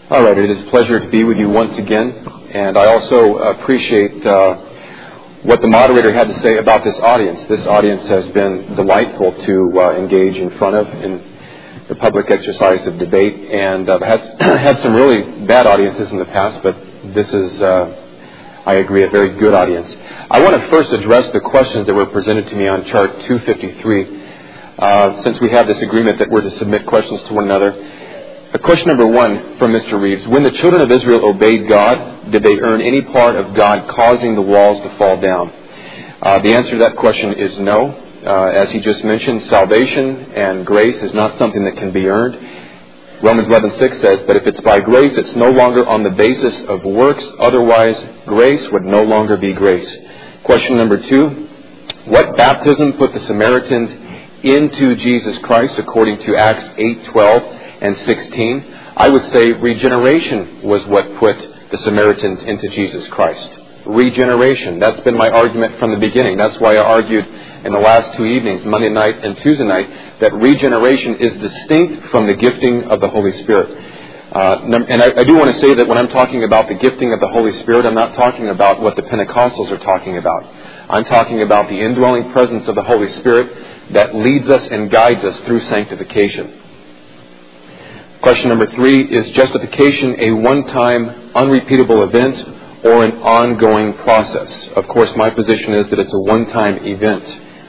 All right, it is a pleasure to be with you once again, and I also appreciate what the moderator had to say about this audience. This audience has been delightful to engage in front of in the public exercise of debate, and I've had some really bad audiences in the past, but this is, I agree, a very good audience. I want to first address the questions that were presented to me on chart 253, since we have this agreement that we're to submit questions to one another. Question number one from Mr. Reeves. When the children of Israel obeyed God, did they earn any part of God causing the walls to fall down? The answer to that question is no. As he just mentioned, salvation and grace is not something that can be earned. Romans 11:6 says, but if it's by grace, it's no longer on the basis of works. Otherwise, grace would no longer be grace. Question number two. What baptism put the Samaritans into Jesus Christ according to Acts 8:12 and 16? I would say regeneration was what put the Samaritans into Jesus Christ. Regeneration. That's been my argument from the beginning. That's why I argued in the last two evenings, Monday night and Tuesday night, that regeneration is distinct from the gifting of the Holy Spirit. And I do want to say that when I'm talking about the gifting of the Holy Spirit, I'm not talking about what the Pentecostals are talking about. I'm talking about the indwelling presence of the Holy Spirit that leads us and guides us through sanctification. Question number three, is justification a one-time, unrepeatable event or an ongoing process? Of course, my position is that it's a one-time event.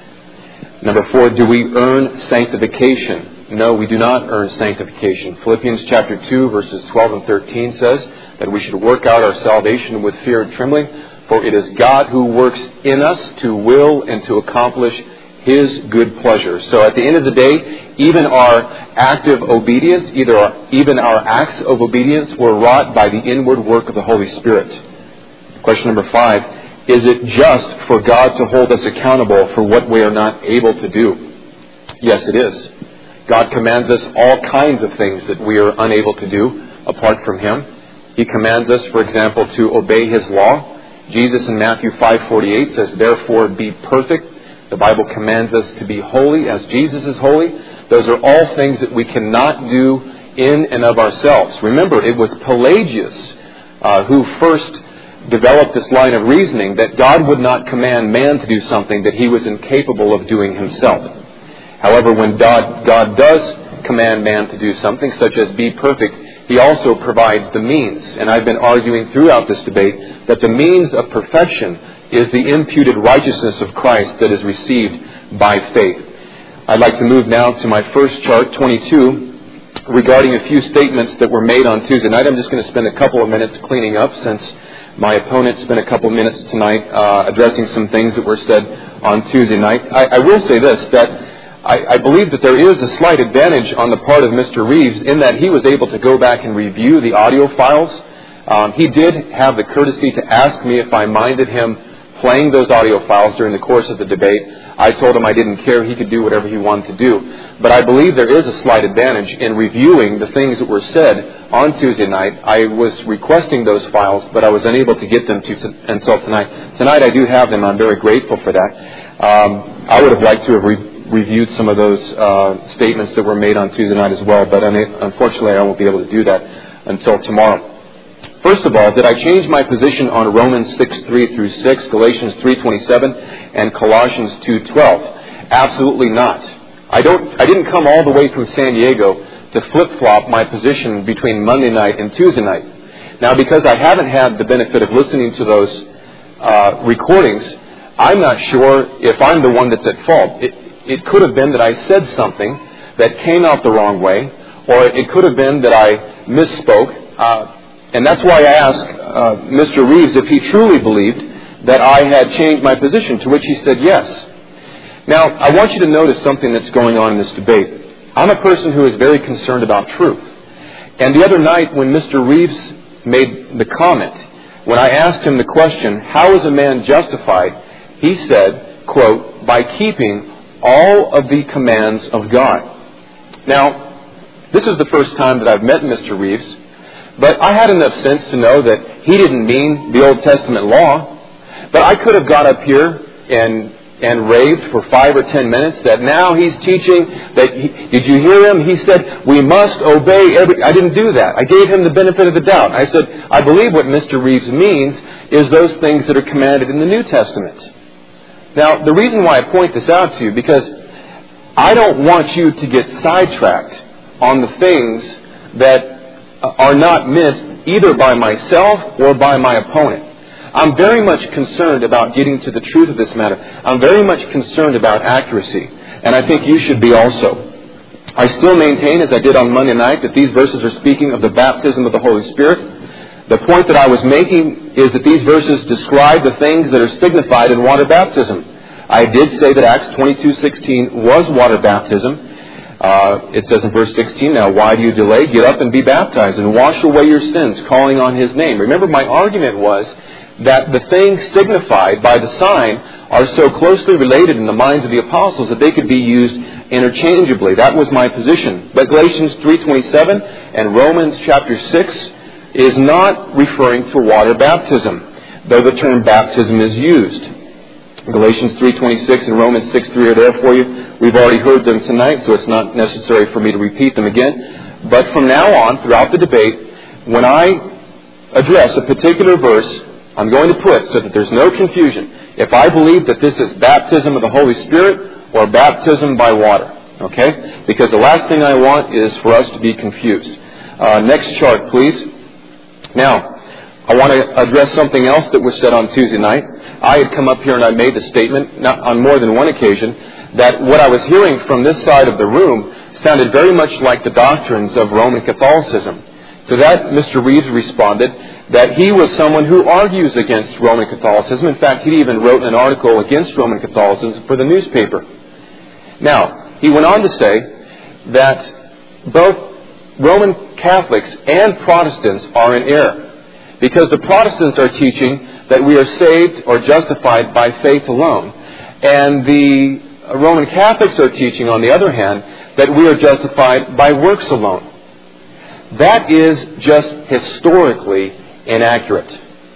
Number four, do we earn sanctification? No, we do not earn sanctification. Philippians chapter 2, verses 12 and 13 says that we should work out our salvation with fear and trembling, for it is God who works in us to will and to accomplish His good pleasure. So at the end of the day, even our active obedience, even our acts of obedience were wrought by the inward work of the Holy Spirit. Question number five, is it just for God to hold us accountable for what we are not able to do? Yes, it is. God commands us all kinds of things that we are unable to do apart from Him. He commands us, for example, to obey His law. Jesus in Matthew 5:48 says, therefore be perfect. The Bible commands us to be holy as Jesus is holy. Those are all things that we cannot do in and of ourselves. Remember, it was Pelagius who first developed this line of reasoning that God would not command man to do something that he was incapable of doing himself. However, when God does command man to do something, such as be perfect, He also provides the means. And I've been arguing throughout this debate that the means of perfection is the imputed righteousness of Christ that is received by faith. I'd like to move now to my first chart, 22, regarding a few statements that were made on Tuesday night. I'm just going to spend a couple of minutes cleaning up since my opponent spent a couple of minutes tonight addressing some things that were said on Tuesday night. I will say this, that I believe that there is a slight advantage on the part of Mr. Reeves in that he was able to go back and review the audio files. He did have the courtesy to ask me if I minded him playing those audio files during the course of the debate. I told him I didn't care. He could do whatever he wanted to do. But I believe there is a slight advantage in reviewing the things that were said on Tuesday night. I was requesting those files, but I was unable to get them until tonight. Tonight I do have them. I'm very grateful for that. I would have liked to have reviewed some of those statements that were made on Tuesday night as well, but unfortunately I won't be able to do that until tomorrow. First of all, did I change my position on Romans 6:3 through 6, Galatians 3:27, and Colossians 2:12? Absolutely not. I didn't come all the way from San Diego to flip-flop my position between Monday night and Tuesday night. Now, because I haven't had the benefit of listening to those recordings, I'm not sure if I'm the one that's at fault. It could have been that I said something that came out the wrong way, or it could have been that I misspoke. And that's why I asked Mr. Reeves if he truly believed that I had changed my position, to which he said yes. Now, I want you to notice something that's going on in this debate. I'm a person who is very concerned about truth. And the other night when Mr. Reeves made the comment, when I asked him the question, how is a man justified? He said, quote, by keeping all of the commands of God. Now, this is the first time that I've met Mr. Reeves, but I had enough sense to know that he didn't mean the Old Testament law. But I could have got up here and and raved for 5 or 10 minutes that now he's teaching that, did you hear him? He said, we must obey I didn't do that. I gave him the benefit of the doubt. I said, I believe what Mr. Reeves means is those things that are commanded in the New Testament. Now, the reason why I point this out to you, because I don't want you to get sidetracked on the things that are not meant either by myself or by my opponent. I'm very much concerned about getting to the truth of this matter. I'm very much concerned about accuracy. And I think you should be also. I still maintain, as I did on Monday night, that these verses are speaking of the baptism of the Holy Spirit. The point that I was making is that these verses describe the things that are signified in water baptism. I did say that Acts 22:16 was water baptism. It says in verse 16, now why do you delay? Get up and be baptized and wash away your sins, calling on His name. Remember, my argument was that the things signified by the sign are so closely related in the minds of the apostles that they could be used interchangeably. That was my position. But Galatians 3:27 and Romans chapter 6 is not referring to water baptism, though the term baptism is used. Galatians 3:26 and Romans 6:3 are there for you. We've already heard them tonight, so it's not necessary for me to repeat them again. But from now on, throughout the debate, when I address a particular verse, I'm going to put, so that there's no confusion, if I believe that this is baptism of the Holy Spirit or baptism by water. Okay? Because the last thing I want is for us to be confused. Next chart, please. Now, I want to address something else that was said on Tuesday night. I had come up here and I made the statement, not on more than one occasion, that what I was hearing from this side of the room sounded very much like the doctrines of Roman Catholicism. To that, Mr. Reeves responded that he was someone who argues against Roman Catholicism. In fact, he even wrote an article against Roman Catholicism for the newspaper. Now, he went on to say that both Roman Catholics and Protestants are in error, because the Protestants are teaching that we are saved or justified by faith alone, and the Roman Catholics are teaching, on the other hand, that we are justified by works alone. That is just historically inaccurate.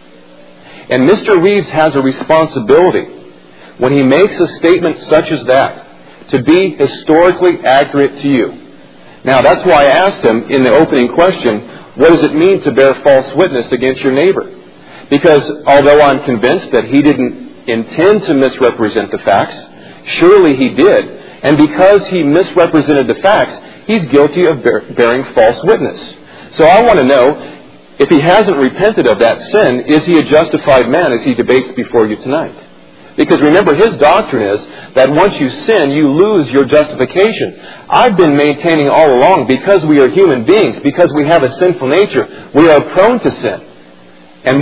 And Mr. Reeves has a responsibility, when he makes a statement such as that, to be historically accurate to you. Now, that's why I asked him in the opening question, what does it mean to bear false witness against your neighbor? Because although I'm convinced that he didn't intend to misrepresent the facts, surely he did. And because he misrepresented the facts, he's guilty of bearing false witness. So I want to know, if he hasn't repented of that sin, is he a justified man as he debates before you tonight? Because remember, his doctrine is that once you sin, you lose your justification. I've been maintaining all along, because we are human beings, because we have a sinful nature, we are prone to sin. And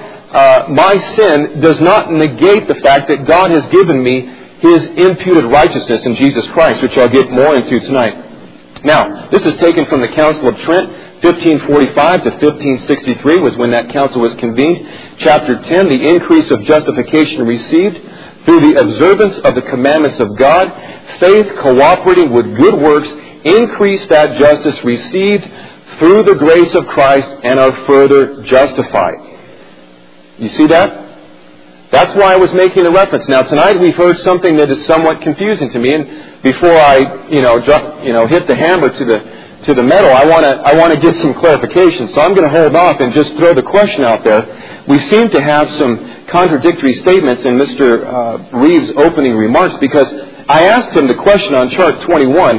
my sin does not negate the fact that God has given me His imputed righteousness in Jesus Christ, which I'll get more into tonight. Now, this is taken from the Council of Trent, 1545 to 1563 was when that council was convened. Chapter 10, the increase of justification received through the observance of the commandments of God, faith cooperating with good works, increase that justice received through the grace of Christ and are further justified. You see that? That's why I was making the reference. Now, tonight we've heard something that is somewhat confusing to me, and before I, hit the hammer to the metal, I want to get some clarification. So I'm going to hold off and just throw the question out there. We seem to have some contradictory statements in Mr. Reeves' opening remarks, because I asked him the question on chart 21.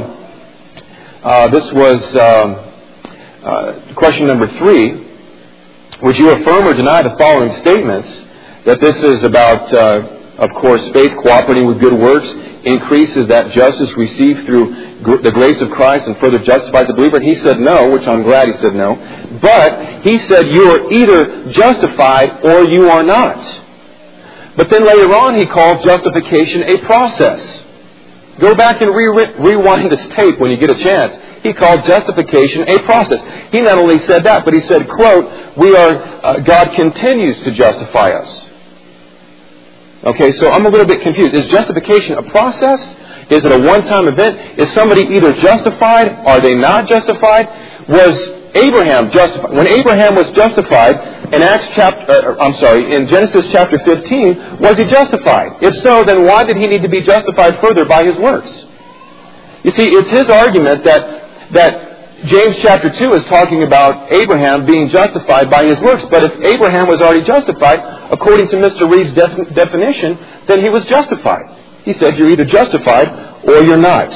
This was question number 3. Would you affirm or deny the following statements? That this is about, of course, faith cooperating with good works, increases that justice received through the grace of Christ and further justifies the believer. And he said no, which I'm glad he said no. But he said you are either justified or you are not. But then later on he called justification a process. Go back and rewind this tape when you get a chance. He called justification a process. He not only said that, but he said, quote, God continues to justify us. Okay, so I'm a little bit confused. Is justification a process? Is it a one-time event? Is somebody either justified? Are they not justified? Was Abraham justified? When Abraham was justified in Genesis chapter 15, was he justified? If so, then why did he need to be justified further by his works? You see, it's his argument that James chapter 2 is talking about Abraham being justified by his works. But if Abraham was already justified, according to Mr. Reed's definition, then he was justified. He said, you're either justified or you're not.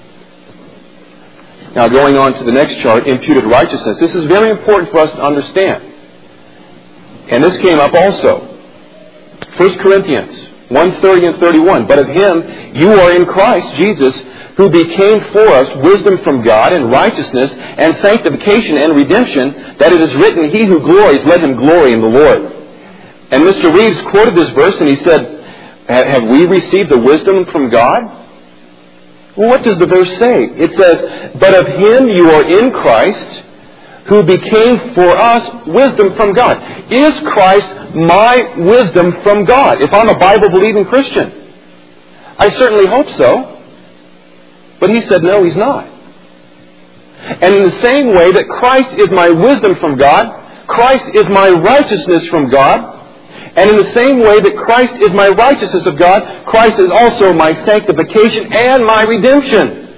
Now, going on to the next chart, imputed righteousness. This is very important for us to understand. And this came up also. 1 Corinthians 1:30 and 31. But of him you are in Christ Jesus, who became for us wisdom from God and righteousness and sanctification and redemption, that it is written, he who glories, let him glory in the Lord. And Mr. Reeves quoted this verse and he said, have we received the wisdom from God? Well, what does the verse say? It says, but of him you are in Christ, who became for us wisdom from God. Is Christ my wisdom from God? If I'm a Bible-believing Christian, I certainly hope so. But he said, no, he's not. And in the same way that Christ is my wisdom from God, Christ is my righteousness from God, and in the same way that Christ is my righteousness of God, Christ is also my sanctification and my redemption.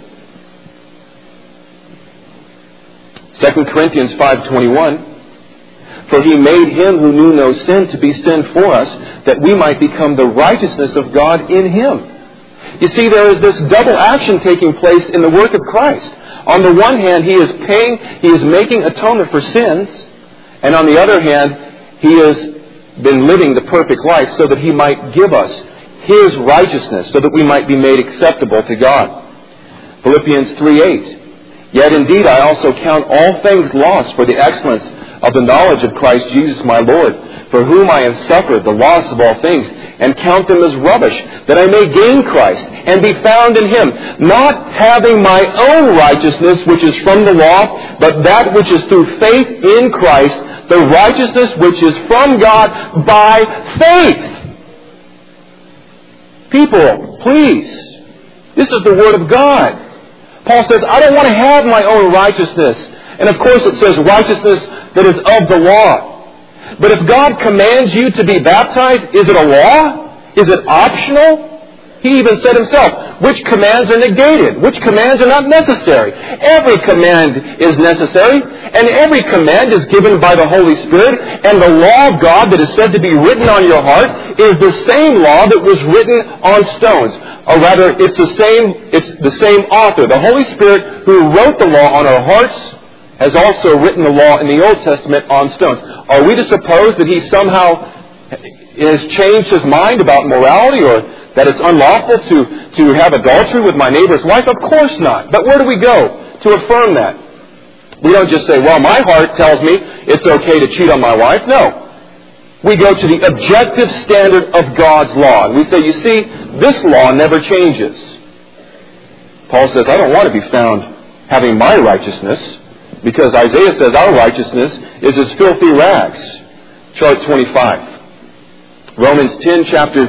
2 Corinthians 5:21, for he made him who knew no sin to be sin for us, that we might become the righteousness of God in him. You see, there is this double action taking place in the work of Christ. On the one hand, he is making atonement for sins, and on the other hand, he has been living the perfect life so that he might give us his righteousness, so that we might be made acceptable to God. Philippians 3:8, yet indeed I also count all things lost for the excellence of the knowledge of Christ Jesus my Lord, for whom I have suffered the loss of all things, and count them as rubbish, that I may gain Christ, and be found in him, not having my own righteousness which is from the law, but that which is through faith in Christ, the righteousness which is from God by faith. People, please, this is the Word of God. Paul says, I don't want to have my own righteousness. And of course it says righteousness that is of the law. But if God commands you to be baptized, is it a law? Is it optional? He even said himself, which commands are negated? Which commands are not necessary? Every command is necessary, and every command is given by the Holy Spirit, and the law of God that is said to be written on your heart is the same law that was written on stones. Or rather, it's the same author. The Holy Spirit who wrote the law on our hearts has also written the law in the Old Testament on stones. Are we to suppose that he somehow has changed his mind about morality, or that it's unlawful to have adultery with my neighbor's wife? Of course not. But where do we go to affirm that? We don't just say, well, my heart tells me it's okay to cheat on my wife. No. We go to the objective standard of God's law. And we say, you see, this law never changes. Paul says, I don't want to be found having my righteousness, because Isaiah says our righteousness is as filthy rags. Chart 25. Romans 10, chapter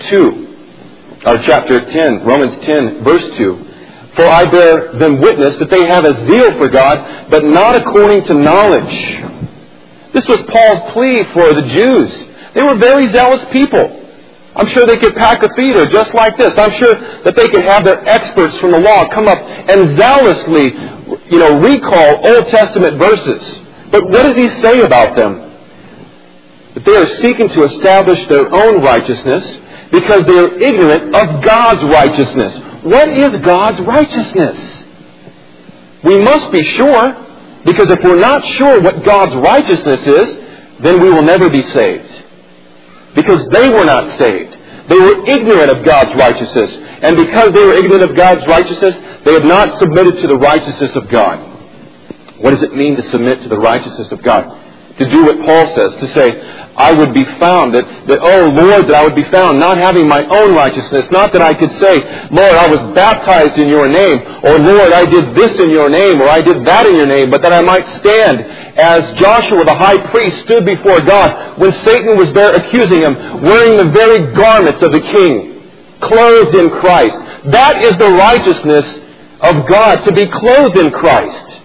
10, Romans 10, verse 2. For I bear them witness that they have a zeal for God, but not according to knowledge. This was Paul's plea for the Jews. They were very zealous people. I'm sure they could pack a theater just like this. I'm sure that they could have their experts from the law come up and zealously, recall Old Testament verses. But what does he say about them? That they are seeking to establish their own righteousness because they are ignorant of God's righteousness. What is God's righteousness? We must be sure, because if we're not sure what God's righteousness is, then we will never be saved. Because they were not saved. They were ignorant of God's righteousness. And because they were ignorant of God's righteousness, they have not submitted to the righteousness of God. What does it mean to submit to the righteousness of God? To do what Paul says, to say, I would be found, oh Lord, that I would be found not having my own righteousness. Not that I could say, Lord, I was baptized in your name, or Lord, I did this in your name, or I did that in your name, but that I might stand as Joshua the high priest stood before God when Satan was there accusing him, wearing the very garments of the king, clothed in Christ. That is the righteousness of God, to be clothed in Christ.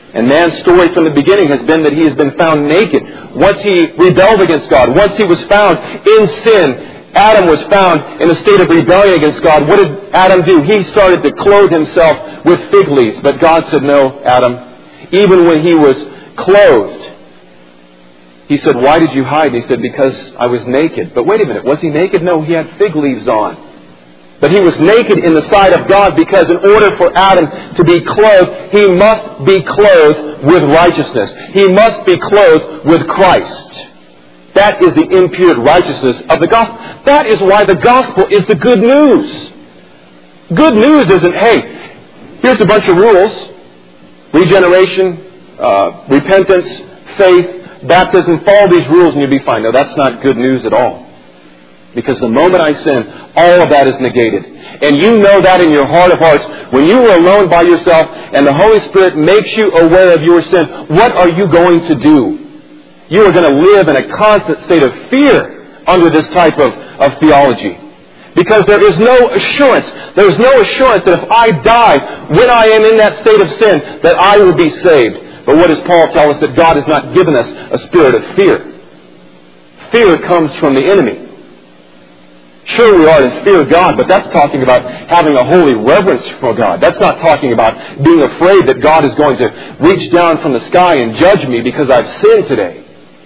And man's story from the beginning has been that he has been found naked. Once he rebelled against God, once he was found in sin, Adam was found in a state of rebellion against God. What did Adam do? He started to clothe himself with fig leaves. But God said, no, Adam. Even when he was clothed, he said, why did you hide? And he said, because I was naked. But wait a minute, was he naked? No, he had fig leaves on. But he was naked in the sight of God because in order for Adam to be clothed, he must be clothed with righteousness. He must be clothed with Christ. That is the imputed righteousness of the gospel. That is why the gospel is the good news. Good news isn't, hey, here's a bunch of rules. Regeneration, repentance, faith, baptism, follow these rules and you'll be fine. No, that's not good news at all. Because the moment I sin, all of that is negated. And you know that in your heart of hearts. When you are alone by yourself and the Holy Spirit makes you aware of your sin, what are you going to do? You are going to live in a constant state of fear under this type of theology. Because there is no assurance. There is no assurance that if I die when I am in that state of sin, that I will be saved. But what does Paul tell us? That God has not given us a spirit of fear. Fear comes from the enemy. Sure, we are in fear of God, but that's talking about having a holy reverence for God. That's not talking about being afraid that God is going to reach down from the sky and judge me because I've sinned today.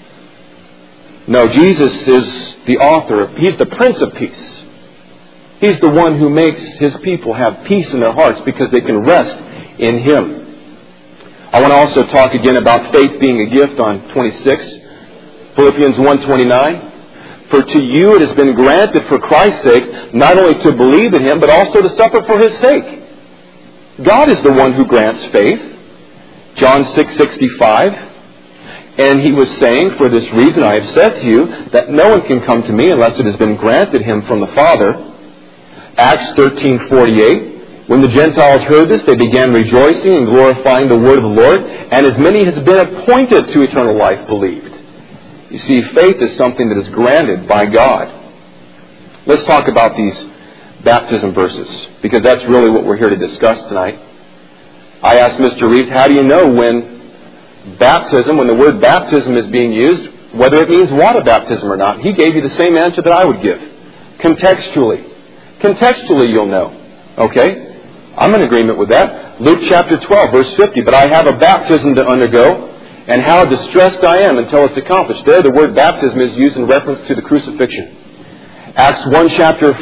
No, Jesus is the author. He's the Prince of Peace. He's the one who makes His people have peace in their hearts because they can rest in Him. I want to also talk again about faith being a gift on 26. Philippians 1:29. For to you it has been granted for Christ's sake, not only to believe in Him, but also to suffer for His sake. God is the one who grants faith. John 6:65. And He was saying, for this reason I have said to you, that no one can come to me unless it has been granted him from the Father. Acts 13:48. When the Gentiles heard this, they began rejoicing and glorifying the word of the Lord, and as many as have been appointed to eternal life believed. You see, faith is something that is granted by God. Let's talk about these baptism verses, because that's really what we're here to discuss tonight. I asked Mr. Reeves, how do you know when the word baptism is being used, whether it means water baptism or not? He gave you the same answer that I would give. Contextually. Contextually you'll know. Okay? I'm in agreement with that. Luke chapter 12, verse 50. But I have a baptism to undergo, and how distressed I am until it's accomplished. There, the word baptism is used in reference to the crucifixion. Acts 1, chapter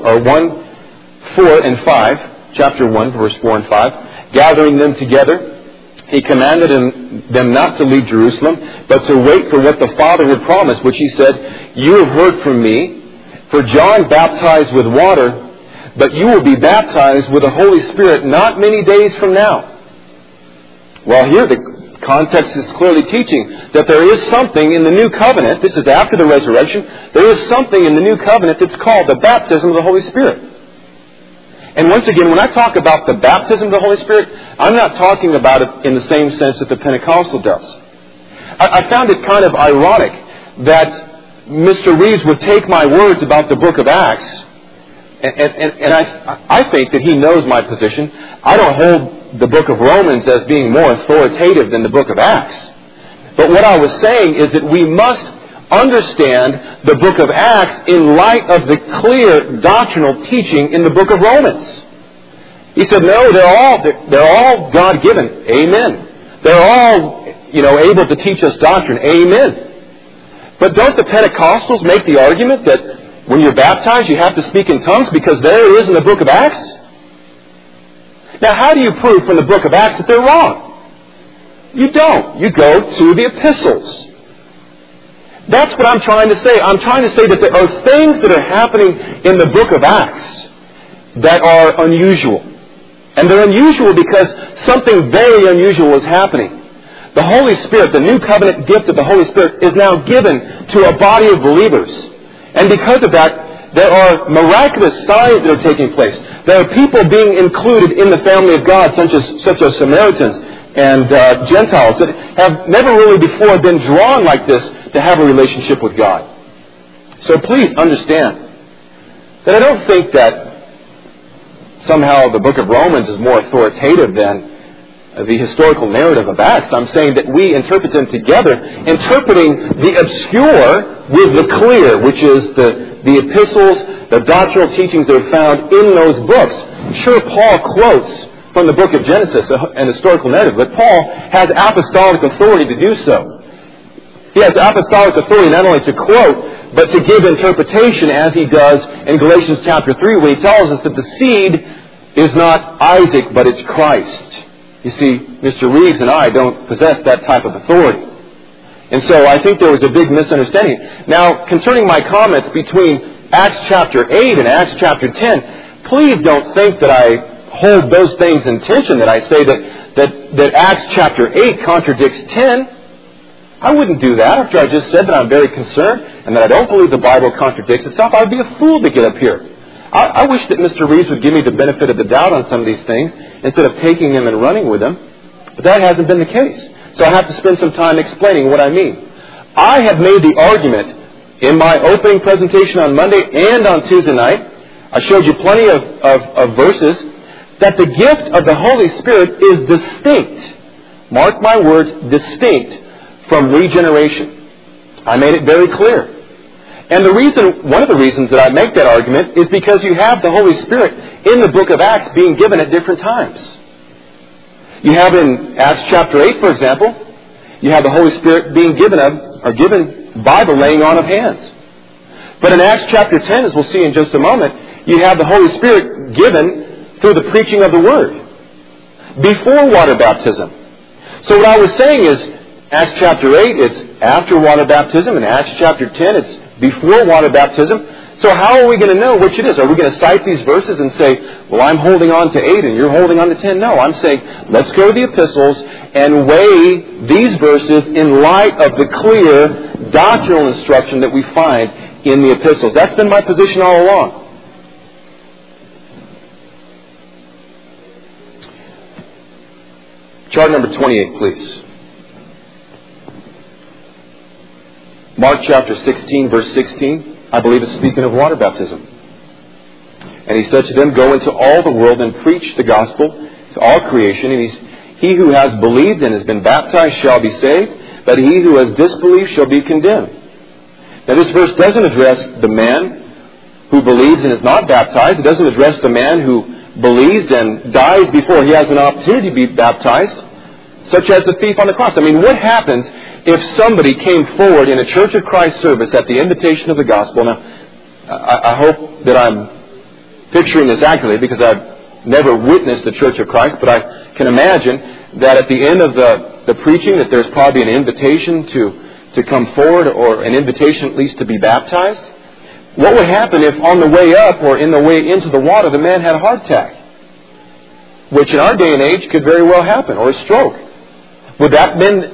4 and 5, chapter 1, verse 4 and 5. Gathering them together, He commanded them not to leave Jerusalem, but to wait for what the Father had promised, which He said, you have heard from me, for John baptized with water, but you will be baptized with the Holy Spirit not many days from now. Well, here the context is clearly teaching that there is something in the new covenant. This is after the resurrection. There is something in the new covenant that's called the baptism of the Holy Spirit. And once again, when I talk about the baptism of the Holy Spirit, I'm not talking about it in the same sense that the Pentecostal does. I found it kind of ironic that Mr. Reeves would take my words about the book of Acts, and I think that he knows my position. I don't hold the book of Romans as being more authoritative than the book of Acts. But what I was saying is that we must understand the book of Acts in light of the clear doctrinal teaching in the book of Romans. He said, no, they're all God-given. Amen. They're all, able to teach us doctrine. Amen. But don't the Pentecostals make the argument that when you're baptized you have to speak in tongues because there it is in the book of Acts? Now, how do you prove from the book of Acts that they're wrong? You don't. You go to the epistles. That's what I'm trying to say. I'm trying to say that there are things that are happening in the book of Acts that are unusual. And they're unusual because something very unusual is happening. The Holy Spirit, the new covenant gift of the Holy Spirit, is now given to a body of believers. And because of that, there are miraculous signs that are taking place. There are people being included in the family of God, such as Samaritans and Gentiles, that have never really before been drawn like this to have a relationship with God. So please understand that I don't think that somehow the book of Romans is more authoritative than the historical narrative of Acts. I'm saying that we interpret them together, interpreting the obscure with the clear, which is the epistles, the doctrinal teachings that are found in those books. Sure, Paul quotes from the book of Genesis, an historical narrative, but Paul has apostolic authority to do so. He has apostolic authority not only to quote, but to give interpretation, as he does in Galatians chapter 3, where he tells us that the seed is not Isaac, but it's Christ. You see, Mr. Reeves and I don't possess that type of authority. And so I think there was a big misunderstanding. Now, concerning my comments between Acts chapter 8 and Acts chapter 10, please don't think that I hold those things in tension, that I say that Acts chapter 8 contradicts 10. I wouldn't do that after I just said that I'm very concerned and that I don't believe the Bible contradicts itself. I would be a fool to get up here. I wish that Mr. Reeves would give me the benefit of the doubt on some of these things instead of taking them and running with them. But that hasn't been the case. So I have to spend some time explaining what I mean. I have made the argument in my opening presentation on Monday and on Tuesday night. I showed you plenty of verses that the gift of the Holy Spirit is distinct. Mark my words, distinct from regeneration. I made it very clear. And one of the reasons that I make that argument is because you have the Holy Spirit in the book of Acts being given at different times. You have in Acts chapter 8, for example, you have the Holy Spirit being given by the laying on of hands. But in Acts chapter 10, as we'll see in just a moment, you have the Holy Spirit given through the preaching of the Word before water baptism. So what I was saying is, Acts chapter 8, it's after water baptism. In Acts chapter 10, it's before water baptism. So how are we going to know which it is? Are we going to cite these verses and say, well, I'm holding on to 8 and you're holding on to 10? No, I'm saying, let's go to the epistles and weigh these verses in light of the clear doctrinal instruction that we find in the epistles. That's been my position all along. Chart number 28, please. Mark chapter 16, verse 16, I believe is speaking of water baptism. And he said to them, go into all the world and preach the gospel to all creation. And he who has believed and has been baptized shall be saved, but he who has disbelieved shall be condemned. Now this verse doesn't address the man who believes and is not baptized. It doesn't address the man who believes and dies before he has an opportunity to be baptized, such as the thief on the cross. I mean, what happens if somebody came forward in a Church of Christ service at the invitation of the gospel? Now, I hope that I'm picturing this accurately because I've never witnessed a Church of Christ, but I can imagine that at the end of the preaching that there's probably an invitation to come forward, or an invitation at least to be baptized. What would happen if on the way up or in the way into the water the man had a heart attack? Which in our day and age could very well happen, or a stroke. Would that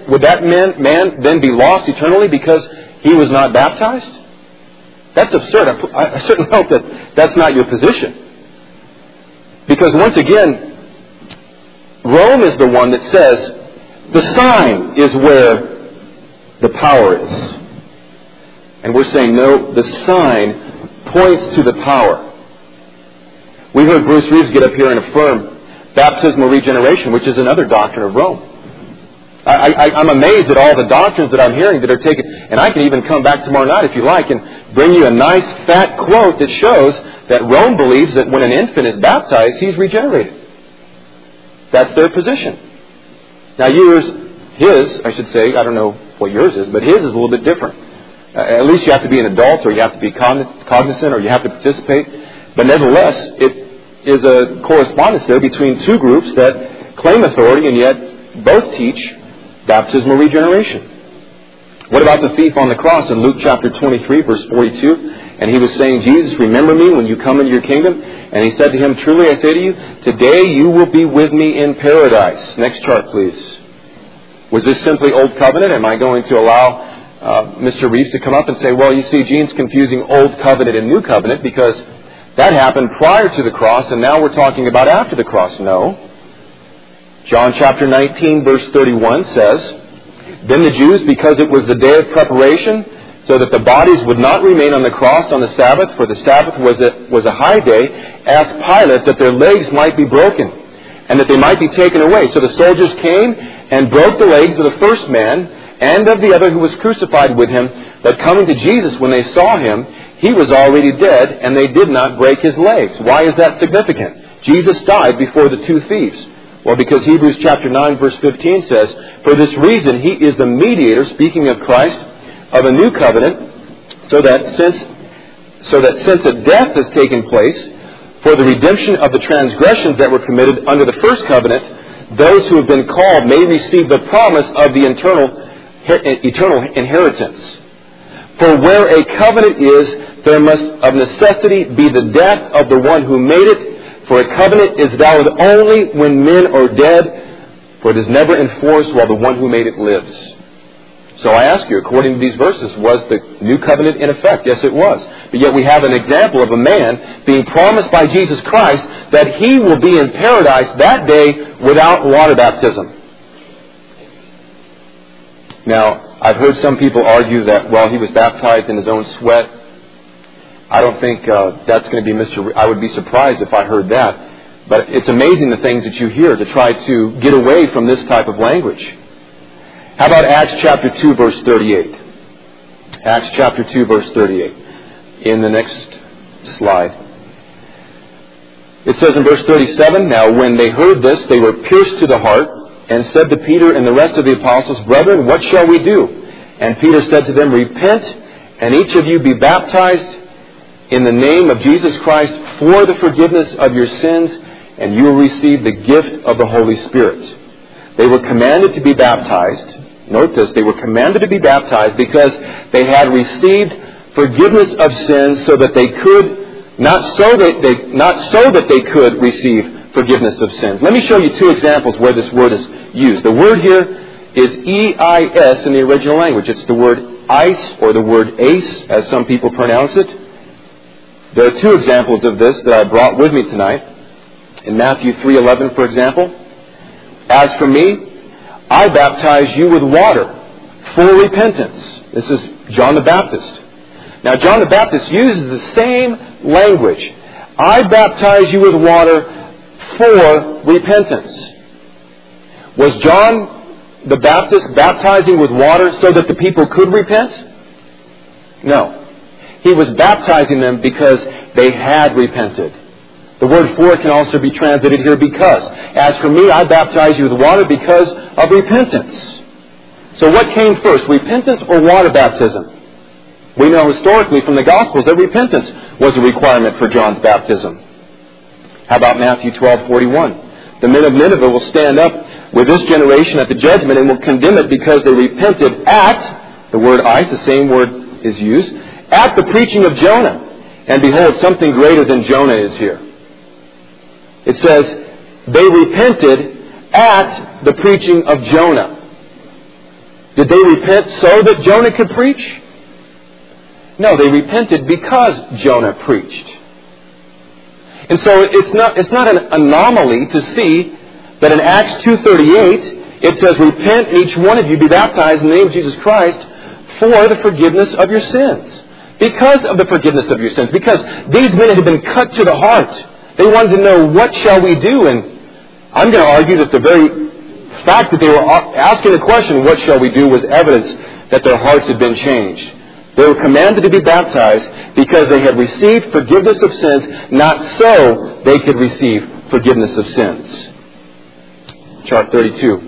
man then be lost eternally because he was not baptized? That's absurd. I certainly hope that that's not your position. Because once again, Rome is the one that says the sign is where the power is. And we're saying, no, the sign points to the power. We heard Bruce Reeves get up here and affirm baptismal regeneration, which is another doctrine of Rome. I'm amazed at all the doctrines that I'm hearing that are taken. And I can even come back tomorrow night, if you like, and bring you a nice fat quote that shows that Rome believes that when an infant is baptized, he's regenerated. That's their position. Now his, I should say, I don't know what yours is, but his is a little bit different. At least you have to be an adult, or you have to be cognizant, or you have to participate. But nevertheless, it is a correspondence there between two groups that claim authority and yet both teach baptismal regeneration. What about the thief on the cross in Luke chapter 23, verse 42? And he was saying, Jesus, remember me when you come into your kingdom. And he said to him, truly I say to you, today you will be with me in paradise. Next chart, please. Was this simply Old Covenant? Am I going to allow Mr. Reeves to come up and say, well, you see, Gene's confusing Old Covenant and New Covenant because that happened prior to the cross and now we're talking about after the cross? No. John chapter 19, verse 31 says, then the Jews, because it was the day of preparation, so that the bodies would not remain on the cross on the Sabbath, for the Sabbath was a high day, asked Pilate that their legs might be broken. and that they might be taken away. So the soldiers came and broke the legs of the first man and of the other who was crucified with him. But coming to Jesus, when they saw him, he was already dead, and they did not break his legs. Why is that significant? Jesus died before the two thieves. Well, because Hebrews chapter 9, verse 15 says, "For this reason he is the mediator," speaking of Christ, "of a new covenant, so that since a death has taken place for the redemption of the transgressions that were committed under the first covenant, those who have been called may receive the promise of the eternal inheritance. For where a covenant is, there must of necessity be the death of the one who made it. For a covenant is valid only when men are dead, for it is never enforced while the one who made it lives." So I ask you, according to these verses, was the new covenant in effect? Yes, it was. But yet we have an example of a man being promised by Jesus Christ that he will be in paradise that day without water baptism. Now, I've heard some people argue that, well, he was baptized in his own sweat. I don't think that's going to be I would be surprised if I heard that. But it's amazing the things that you hear to try to get away from this type of language. How about Acts chapter 2, verse 38? Acts chapter 2, verse 38. In the next slide. It says in verse 37, "Now when they heard this, they were pierced to the heart, and said to Peter and the rest of the apostles, 'Brethren, what shall we do?' And Peter said to them, 'Repent, and each of you be baptized in the name of Jesus Christ for the forgiveness of your sins, and you will receive the gift of the Holy Spirit.'" They were commanded to be baptized. Note this, they were commanded to be baptized because they had received forgiveness of sins so that they could, not so that they could receive forgiveness of sins. Let me show you two examples where this word is used. The word here is E-I-S in the original language. It's the word ice, or the word ace, as some people pronounce it. There are two examples of this that I brought with me tonight. In Matthew 3:11, for example, "As for me, I baptize you with water for repentance." This is John the Baptist. Now, John the Baptist uses the same language. "I baptize you with water for repentance." Was John the Baptist baptizing with water so that the people could repent? No. He was baptizing them because they had repented. The word "for" can also be translated here because. "As for me, I baptize you with water because of repentance." So what came first, repentance or water baptism? We know historically from the Gospels that repentance was a requirement for John's baptism. How about Matthew 12:41? "The men of Nineveh will stand up with this generation at the judgment and will condemn it because they repented at," the word "ice," the same word is used, "at the preaching of Jonah. And behold, something greater than Jonah is here." It says, they repented at the preaching of Jonah. Did they repent so that Jonah could preach? No, they repented because Jonah preached. And so it's not an anomaly to see that in Acts 2:38 it says, "Repent, and each one of you be baptized in the name of Jesus Christ for the forgiveness of your sins." Because of the forgiveness of your sins. Because these men had been cut to the heart. They wanted to know, what shall we do? And I'm going to argue that the very fact that they were asking the question, what shall we do, was evidence that their hearts had been changed. They were commanded to be baptized because they had received forgiveness of sins, not so they could receive forgiveness of sins. Chart 32.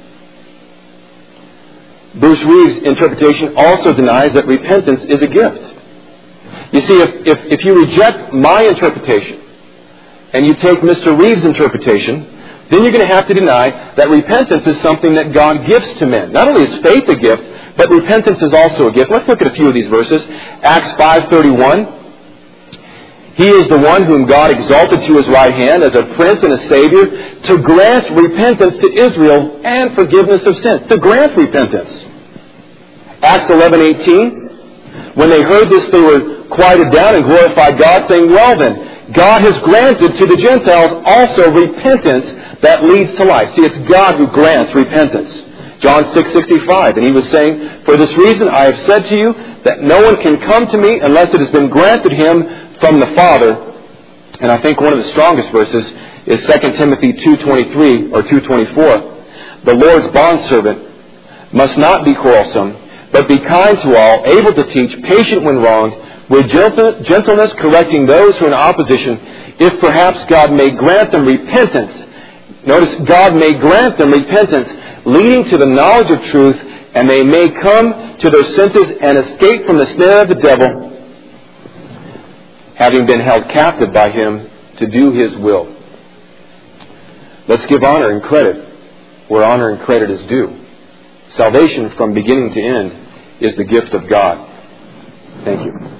Bruce Reeves' interpretation also denies that repentance is a gift. You see, if you reject my interpretation and you take Mr. Reeves' interpretation, then you're going to have to deny that repentance is something that God gives to men. Not only is faith a gift, but repentance is also a gift. Let's look at a few of these verses. Acts 5:31. "He is the one whom God exalted to his right hand as a prince and a savior to grant repentance to Israel and forgiveness of sins." To grant repentance. Acts 11:18. "When they heard this, they were quieted down and glorified God, saying, 'Well then, God has granted to the Gentiles also repentance that leads to life.'" See, it's God who grants repentance. John 6:65, "And he was saying, 'For this reason I have said to you that no one can come to me unless it has been granted him from the Father.'" And I think one of the strongest verses is 2 Timothy 2:23 or 2:24. The Lord's bondservant must not be quarrelsome, but be kind to all, able to teach, patient when wronged, with gentleness correcting those who are in opposition, if perhaps God may grant them repentance. Notice, God may grant them repentance, leading to the knowledge of truth, and they may come to their senses and escape from the snare of the devil, having been held captive by him to do his will. Let's give honor and credit where honor and credit is due. Salvation from beginning to end is the gift of God. Thank you.